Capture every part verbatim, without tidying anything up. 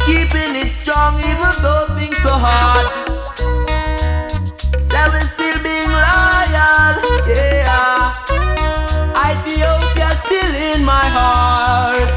keeping it strong even though things so hard. Seven still being loyal, yeah. Ethiopia still in my heart.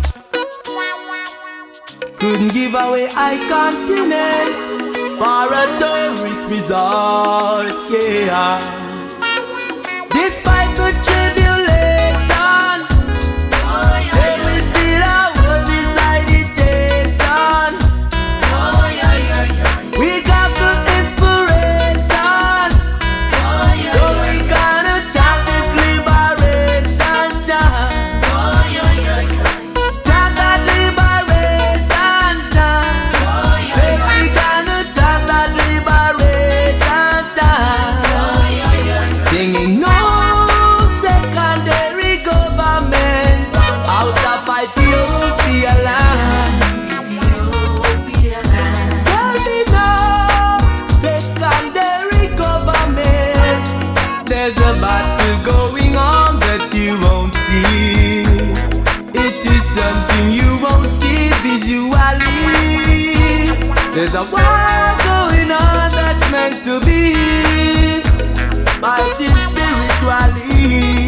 Couldn't give away I continent for a tourist resort, yeah. Despite the tribulation, oh, yeah, say yeah, we still are world beside meditation. Oh, yeah, yeah, yeah. We got the inspiration, oh, yeah, so yeah, we gonna chant this liberation chant. Oh, yeah, yeah, yeah. Chant that liberation chant. Oh, yeah, say yeah, we gonna chant that liberation chant. Oh, yeah, yeah, yeah. Singing no secondary government out of Ethiopia land. Ethiopia land. There'll be no secondary government. There's a battle going on that you won't see. It is something you won't see visually. There's a war going on that's meant to be fighting spiritually.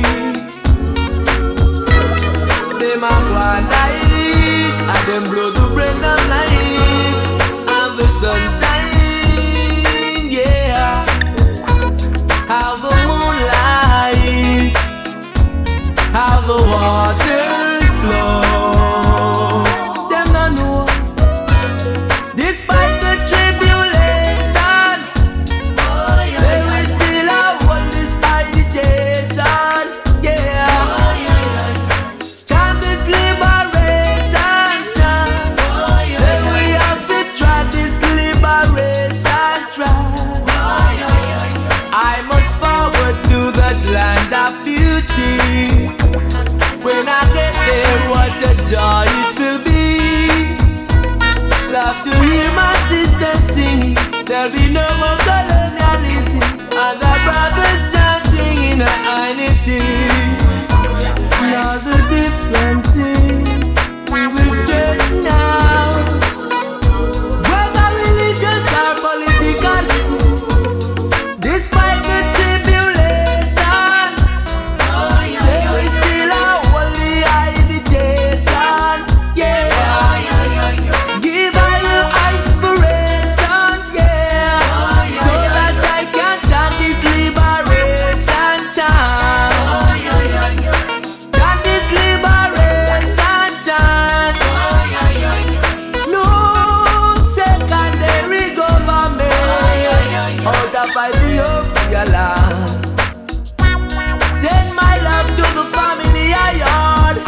Them a go and die, and them blow the brain of life, and the sunshine, yeah. How the moonlight, how the waters flow. Them no know. Despite the tribulation, oh, yeah, say we still are one this agitation, yeah. Oh, yeah, yeah, yeah. Chant this liberation chant. Oh, yeah, say yeah, we have to try this liberation try. Oh, yeah, yeah, yeah. I must forward to that land of beauty. When I get there, what a joy it will be. Love to hear my sister sing. There'll be no more colonialism, and the brothers chanting in a unity. Now the differences we will straighten out, whether religious or political. Despite the tribulation, oh, yeah, say yeah, we yeah, still are only agitation, yeah. Oh, yeah, yeah, yeah. Give her your inspiration, yeah, oh, yeah, so yeah, that yeah, I can chant this liberation chant. Oh, yeah, yeah, yeah. Chant this liberation chant. Oh, yeah, yeah, yeah. No secondary government, oh, yeah, yeah, yeah, out of Ethiopia land. Send my love to the family I yard.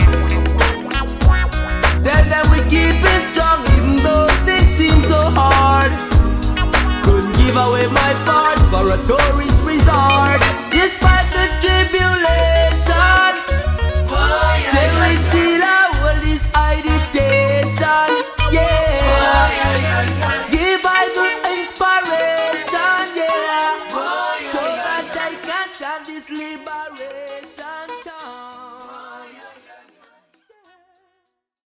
Tell them we keep it strong even though things seem so hard. Couldn't give away my part for a tourist resort. Despite the tribulation.